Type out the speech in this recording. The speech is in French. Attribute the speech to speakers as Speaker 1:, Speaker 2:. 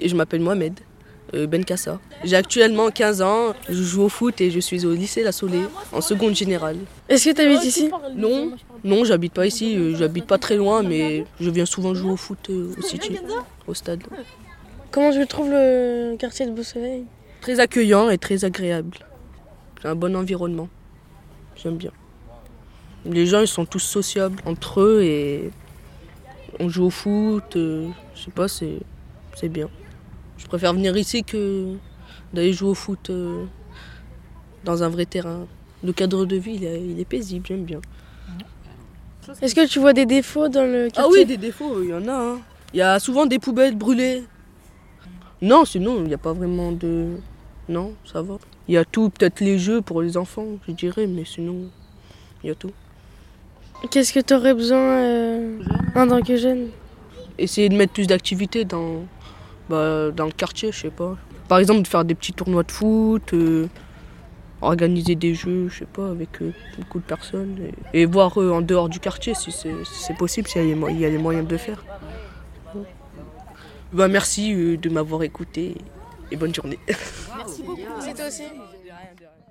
Speaker 1: Et je m'appelle Mohamed Benkassa. J'ai actuellement 15 ans, je joue au foot et je suis au lycée La Saulée, en seconde générale.
Speaker 2: Est-ce que tu habites ici?
Speaker 1: Non, j'habite pas ici, j'habite pas très loin, mais je viens souvent jouer au foot au City, au stade.
Speaker 2: Comment je trouve le quartier de Beau-Soleil?
Speaker 1: Très accueillant et très agréable. C'est un bon environnement, j'aime bien. Les gens ils sont tous sociables entre eux et on joue au foot, je sais pas, c'est bien. Je préfère venir ici que d'aller jouer au foot dans un vrai terrain. Le cadre de vie, il est paisible, j'aime bien.
Speaker 2: Est-ce que tu vois des défauts dans le quartier?
Speaker 1: Ah oui, des défauts, il y en a. Hein. Il y a souvent des poubelles brûlées. Non, sinon, il n'y a pas vraiment de... Non, ça va. Il y a tout, peut-être les jeux pour les enfants, je dirais, mais sinon, il y a tout.
Speaker 2: Qu'est-ce que tu aurais besoin en tant que jeune?
Speaker 1: Essayer de mettre plus d'activités dans le quartier, je sais pas. Par exemple, de faire des petits tournois de foot, organiser des jeux, je sais pas, avec beaucoup de personnes. Et voir en dehors du quartier si c'est possible, s'il y a les moyens de le faire. Merci de m'avoir écouté et bonne journée.
Speaker 2: Merci beaucoup. C'est toi aussi.